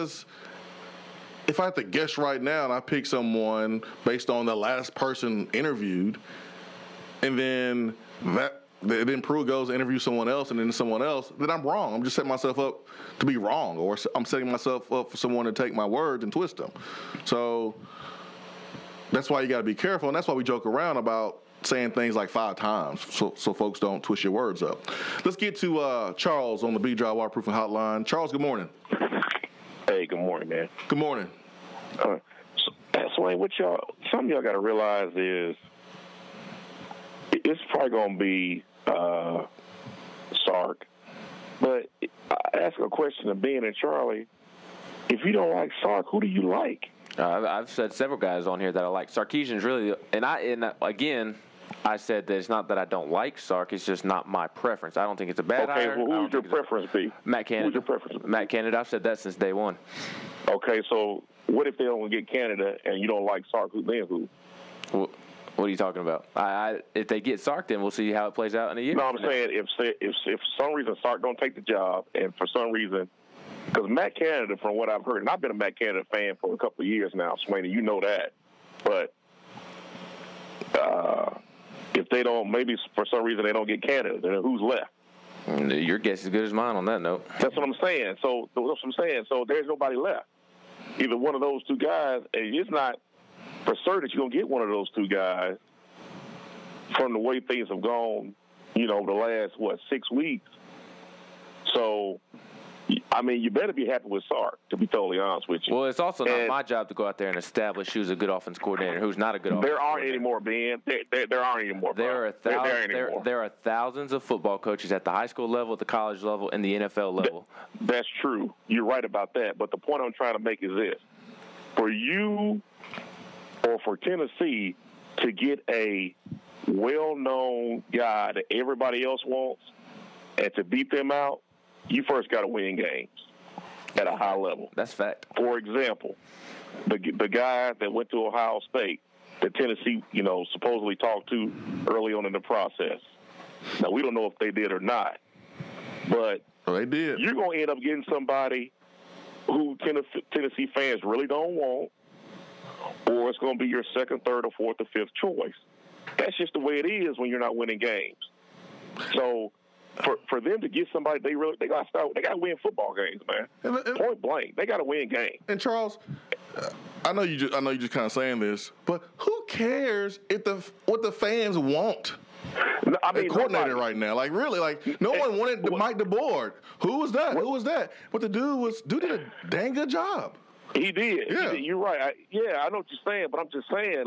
if I have to guess right now and I pick someone based on the last person interviewed, and then Pruitt goes to interview someone else and then someone else, then I'm wrong. I'm just setting myself up to be wrong, or I'm setting myself up for someone to take my words and twist them. So that's why you got to be careful, and that's why we joke around about saying things like 5 times so folks don't twist your words up. Let's get to Charles on the B-Drive Waterproofing Hotline. Charles, good morning. Hey, good morning, man. Good morning. Swain, something y'all got to realize is it's probably going to be Sark, but ask a question of Ben and Charlie. If you don't like Sark, who do you like? I've said several guys on here that I like. Sarkisian's really, and again, I said that it's not that I don't like Sark. It's just not my preference. I don't think it's a bad hire. Okay, well, who would your preference be? Matt Canada. Who's your preference? Matt Canada. I've said that since day one. Okay, so what if they don't get Canada and you don't like Sark? Then who? What are you talking about? If they get Sark, then we'll see how it plays out in a year. No, I'm saying if for some reason Sark don't take the job, and for some reason, because Matt Canada, from what I've heard, and I've been a Matt Canada fan for a couple of years now, Swaney, you know that, but if they don't, maybe for some reason they don't get Canada, then who's left? Your guess is as good as mine on that note. That's what I'm saying. So that's what I'm saying. So there's nobody left. Either one of those two guys, and it's not for certain that you're going to get one of those two guys from the way things have gone, the last, 6 weeks. So, I mean, you better be happy with Sark, to be totally honest with you. Well, it's also not my job to go out there and establish who's a good offense coordinator, who's not a good offense coordinator. There aren't any more, Ben. There aren't any more. There are thousands of football coaches at the high school level, at the college level, and the NFL level. That's true. You're right about that. But the point I'm trying to make is this. For you or for Tennessee to get a well-known guy that everybody else wants and to beat them out, you first got to win games at a high level. That's fact. For example, the guy that went to Ohio State that Tennessee, supposedly talked to early on in the process. Now, we don't know if they did or not, but they did. You're going to end up getting somebody who Tennessee fans really don't want, or it's going to be your second, third, or fourth, or fifth choice. That's just the way it is when you're not winning games. So for them to get somebody, they got to win football games, man. Point blank, they got to win games. And Charles, I know you just kind of saying this, but who cares what the fans want? No, I mean, coordinator right now, no one wanted Mike DeBoer. Who was that? But the dude did a dang good job. He did. Yeah. You're right. I know what you're saying, but I'm just saying,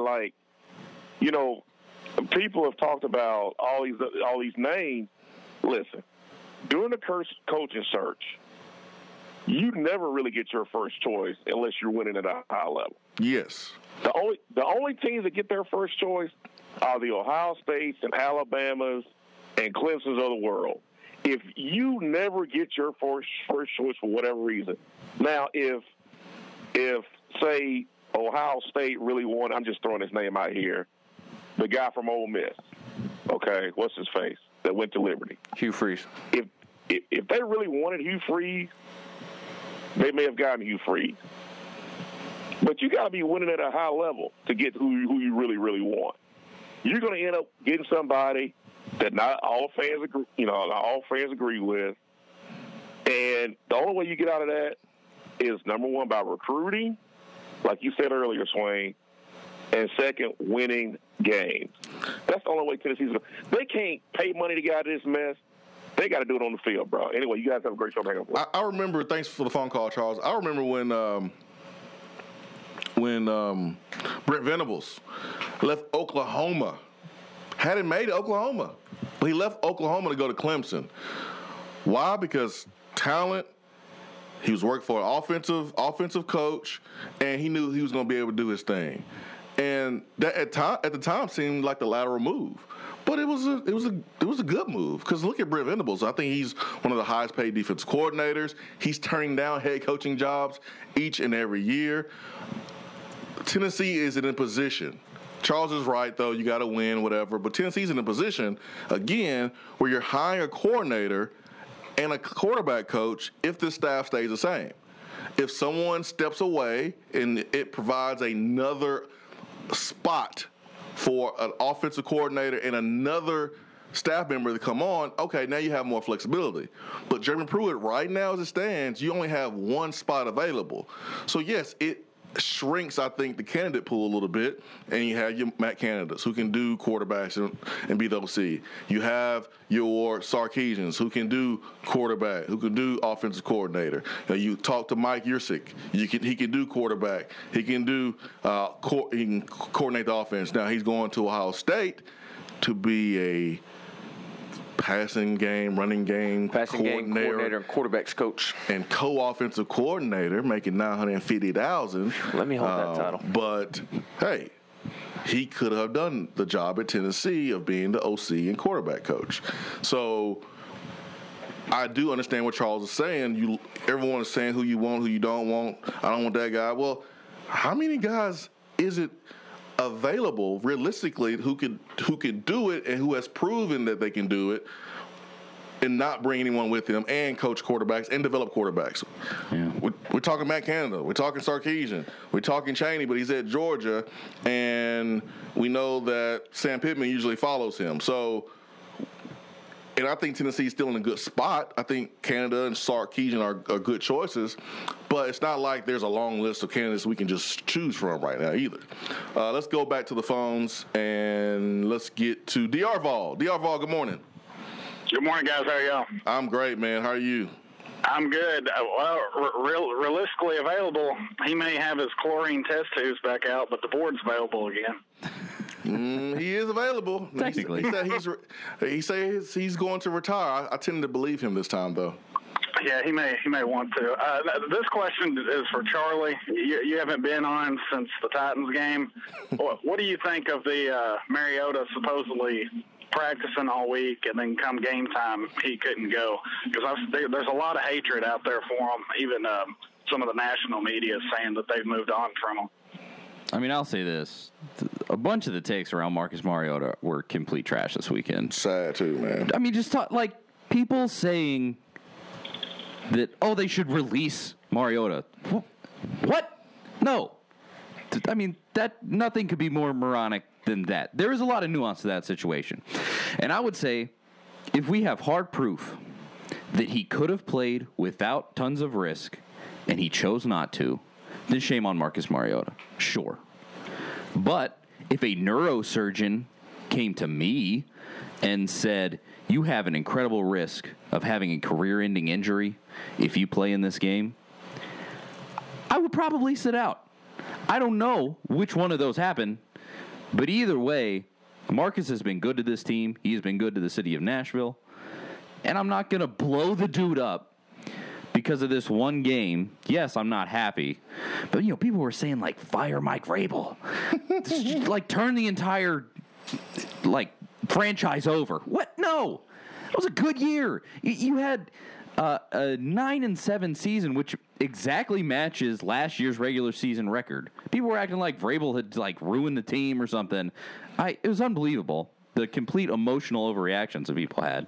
people have talked about all these names. Listen, during the coaching search, you never really get your first choice unless you're winning at a high level. Yes. The only teams that get their first choice are the Ohio States and Alabamas and Clemson's of the world. If you never get your first choice for whatever reason, now if say Ohio State really wanted, I'm just throwing his name out here, the guy from Ole Miss, okay, what's his face, that went to Liberty? Hugh Freeze. If they really wanted Hugh Freeze, they may have gotten Hugh Freeze. But you got to be winning at a high level to get who you really, really want. You're going to end up getting somebody that not all fans agree with. And the only way you get out of that is, number one, by recruiting, like you said earlier, Swain, and second, winning games. That's the only way Tennessee's going to. They can't pay money to get out of this mess. They got to do it on the field, bro. Anyway, you guys have a great show. I remember, thanks for the phone call, Charles. I remember when Brent Venables left Oklahoma, hadn't made it Oklahoma, but he left Oklahoma to go to Clemson. Why? Because talent. He was working for an offensive coach, and he knew he was going to be able to do his thing. And that at the time seemed like the lateral move, but it was a good move, because look at Brent Venables. I think he's one of the highest paid defense coordinators. He's turning down head coaching jobs each and every year. Tennessee is in a position. Charles is right, though. You got to win, whatever. But Tennessee's in a position, again, where you're hiring a coordinator and a quarterback coach if the staff stays the same. If someone steps away and it provides another spot for an offensive coordinator and another staff member to come on, okay, now you have more flexibility. But Jeremy Pruitt, right now as it stands, you only have one spot available. So, yes, it shrinks, I think, the candidate pool a little bit, and you have your Matt Canada's who can do quarterbacks and be the OC. You have your Sarkisians who can do quarterback, who can do offensive coordinator. Now, you talk to Mike Yurcik, he can do quarterback. He can do he can coordinate the offense. Now he's going to Ohio State to be a passing game, running game, passing game coordinator, and quarterbacks coach, and co-offensive coordinator, making $950,000. Let me hold that title. But hey, he could have done the job at Tennessee of being the OC and quarterback coach. So I do understand what Charles is saying. Everyone is saying who you want, who you don't want. I don't want that guy. Well, how many guys is it available realistically who can do it and who has proven that they can do it and not bring anyone with them and coach quarterbacks and develop quarterbacks? Yeah. We're talking Matt Canada. We're talking Sarkisian. We're talking Chaney, but he's at Georgia, and we know that Sam Pittman usually follows him. So, and I think Tennessee's still in a good spot. I think Canada and Sarkisian are good choices, but it's not like there's a long list of candidates we can just choose from right now either. Let's go back to the phones, and let's get to D.R. Vol. D.R. Vol, good morning. Good morning, guys. How are y'all? I'm great, man. How are you? I'm good. Well, realistically available, he may have his chlorine test tubes back out, but the board's available again. He is available. Technically. He says he's going to retire. I tend to believe him this time, though. Yeah, he may want to. This question is for Charlie. You haven't been on since the Titans game. What do you think of the Mariota supposedly practicing all week, and then come game time he couldn't go? Because there's a lot of hatred out there for him. Even some of the national media is saying that they've moved on from him. I mean, I'll say this. A bunch of the takes around Marcus Mariota were complete trash this weekend. Sad, too, man. I mean, just like people saying that, they should release Mariota. What? No. I mean, nothing could be more moronic than that. There is a lot of nuance to that situation. And I would say, if we have hard proof that he could have played without tons of risk and he chose not to, then shame on Marcus Mariota. Sure. But if a neurosurgeon came to me and said, you have an incredible risk of having a career-ending injury if you play in this game, I would probably sit out. I don't know which one of those happened, but either way, Marcus has been good to this team. He has been good to the city of Nashville. And I'm not going to blow the dude up because of this one game. Yes, I'm not happy. But, people were saying, fire Mike Vrabel. Turn the entire, franchise over. What? No. It was a good year. You had a 9-7 season, which exactly matches last year's regular season record. People were acting like Vrabel had, ruined the team or something. It was unbelievable. The complete emotional overreactions that people had.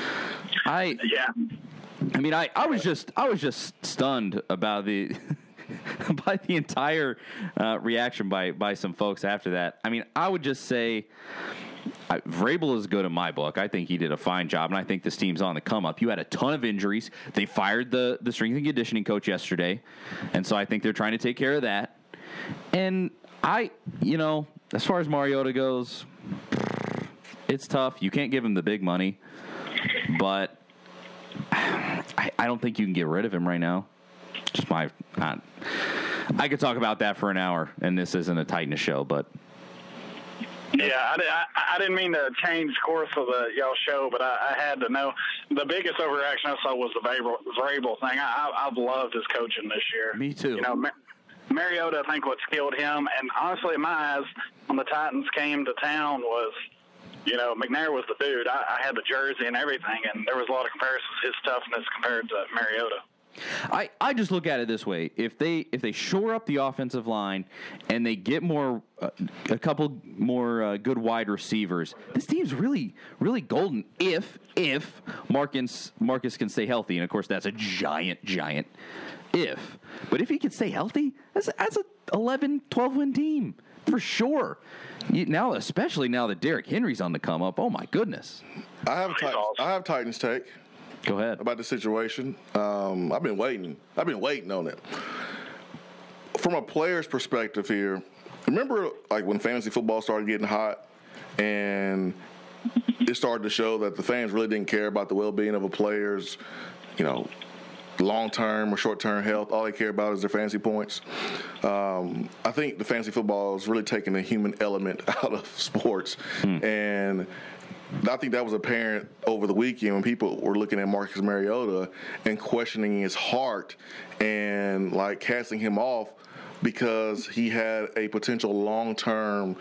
I mean, I was just stunned about the by the entire reaction by some folks after that. I mean, I would just say Vrabel is good in my book. I think he did a fine job, and I think this team's on the come up. You had a ton of injuries. They fired the strength and conditioning coach yesterday, and so I think they're trying to take care of that. And as far as Mariota goes, it's tough. You can't give him the big money, but I don't think you can get rid of him right now. Just I could talk about that for an hour, and this isn't a Titans show, but. Yeah, I didn't mean to change course of y'all show, but I had to know. The biggest overreaction I saw was the Vrabel thing. I've loved his coaching this year. Me too. Mariota, I think what's killed him, and honestly, in my eyes, when the Titans came to town was, McNair was the dude. I had the jersey and everything, and there was a lot of comparisons, his toughness compared to Mariota. I just look at it this way: if they shore up the offensive line and they get a couple more good wide receivers, this team's really golden. If Marcus can stay healthy, and of course that's a giant if. But if he can stay healthy, that's a 11, 12-win team for sure. Especially now that Derrick Henry's on the come up. Oh my goodness! I have Titans take. Go ahead. About the situation. I've been waiting on it. From a player's perspective here, remember when fantasy football started getting hot and it started to show that the fans really didn't care about the well-being of a player's, long-term or short-term health. All they care about is their fantasy points. I think the fantasy football is really taking the human element out of sports. And I think that was apparent over the weekend when people were looking at Marcus Mariota and questioning his heart and like casting him off because he had a potential long-term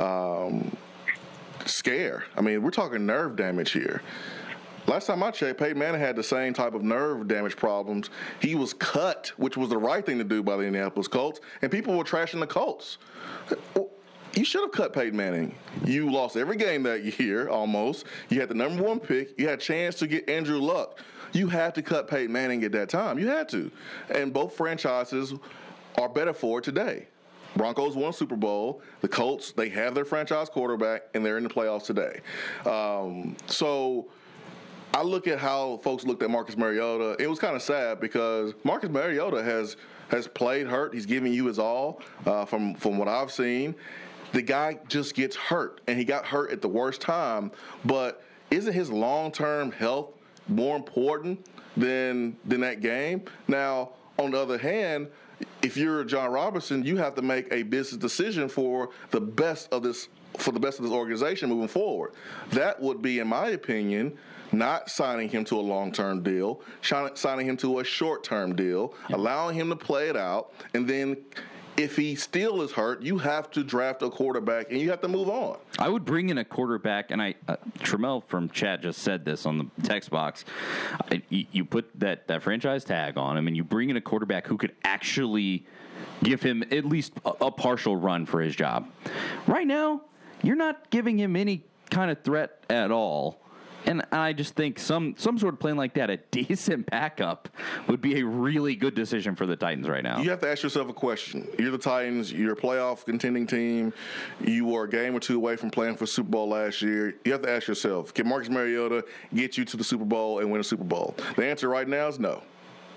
scare. I mean, we're talking nerve damage here. Last time I checked, Peyton Manning had the same type of nerve damage problems. He was cut, which was the right thing to do by the Indianapolis Colts, and people were trashing the Colts. You should have cut Peyton Manning. You lost every game that year, almost. You had the number 1 pick. You had a chance to get Andrew Luck. You had to cut Peyton Manning at that time. You had to. And both franchises are better for it today. Broncos won Super Bowl. The Colts, they have their franchise quarterback, and they're in the playoffs today. So I look at how folks looked at Marcus Mariota. It was kind of sad because Marcus Mariota has played hurt. He's giving you his all from what I've seen. The guy just gets hurt, and he got hurt at the worst time. But isn't his long-term health more important than that game? Now, on the other hand, if you're John Robinson, you have to make a business decision for the best of this organization moving forward. That would be, in my opinion, not signing him to a long-term deal, signing him to a short-term deal, allowing him to play it out, and then if he still is hurt, you have to draft a quarterback and you have to move on. I would bring in a quarterback, and Trammell from chat just said this on the text box. You put that franchise tag on him, and you bring in a quarterback who could actually give him at least a partial run for his job. Right now, you're not giving him any kind of threat at all. And I just think some sort of plan like that, a decent backup, would be a really good decision for the Titans right now. You have to ask yourself a question. You're the Titans. You're a playoff contending team. You were a game or two away from playing for Super Bowl last year. You have to ask yourself, can Marcus Mariota get you to the Super Bowl and win a Super Bowl? The answer right now is no.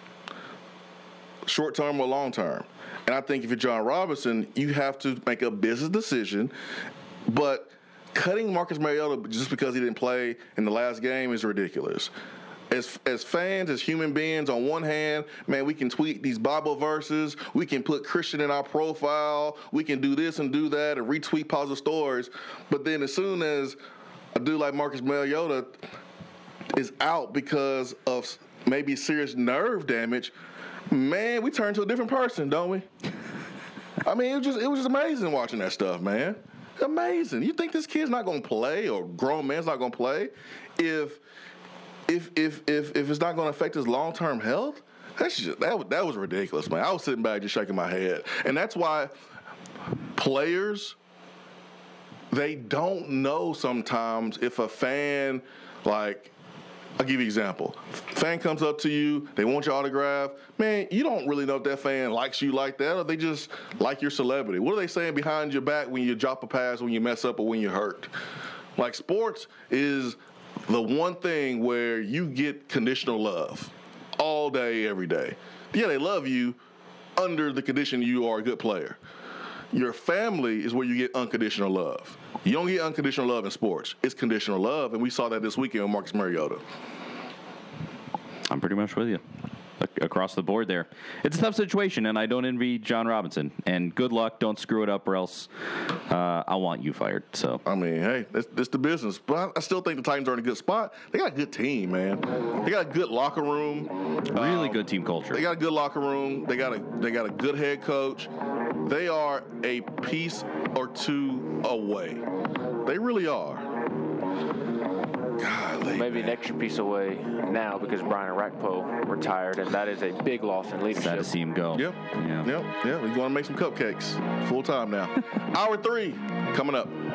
Short term or long term. And I think if you're John Robinson, you have to make a business decision. But cutting Marcus Mariota just because he didn't play in the last game is ridiculous. As fans, as human beings, on one hand, man, we can tweet these Bible verses. We can put Christian in our profile. We can do this and do that and retweet positive stories. But then as soon as a dude like Marcus Mariota is out because of maybe serious nerve damage, man, we turn to a different person, don't we? I mean, it was just amazing watching that stuff, man. Amazing. You think this kid's not going to play, or grown man's not going to play if it's not going to affect his long-term health? That was ridiculous, man. I was sitting back just shaking my head. And that's why players, they don't know sometimes if a fan, like, I'll give you an example. Fan comes up to you, they want your autograph. Man, you don't really know if that fan likes you like that, or they just like your celebrity. What are they saying behind your back when you drop a pass, when you mess up, or when you're hurt? Like, sports is the one thing where you get conditional love all day, every day. Yeah, they love you under the condition you are a good player. Your family is where you get unconditional love. You don't get unconditional love in sports. It's conditional love, and we saw that this weekend with Marcus Mariota. I'm pretty much with you. Across the board there. It's a tough situation, and I don't envy John Robinson. And good luck. Don't screw it up, or else I want you fired. So I mean, hey, it's the business. But I still think the Titans are in a good spot. They got a good team, man. They got a good locker room. Really good team culture. They got a good locker room. They got a good head coach. They are a piece or two away. They really are. Golly, maybe an extra piece away now because Brian Arakpo retired, and that is a big loss in leadership. Sad to see him go. Yep. We're going to make some cupcakes full time now. Hour 3 coming up.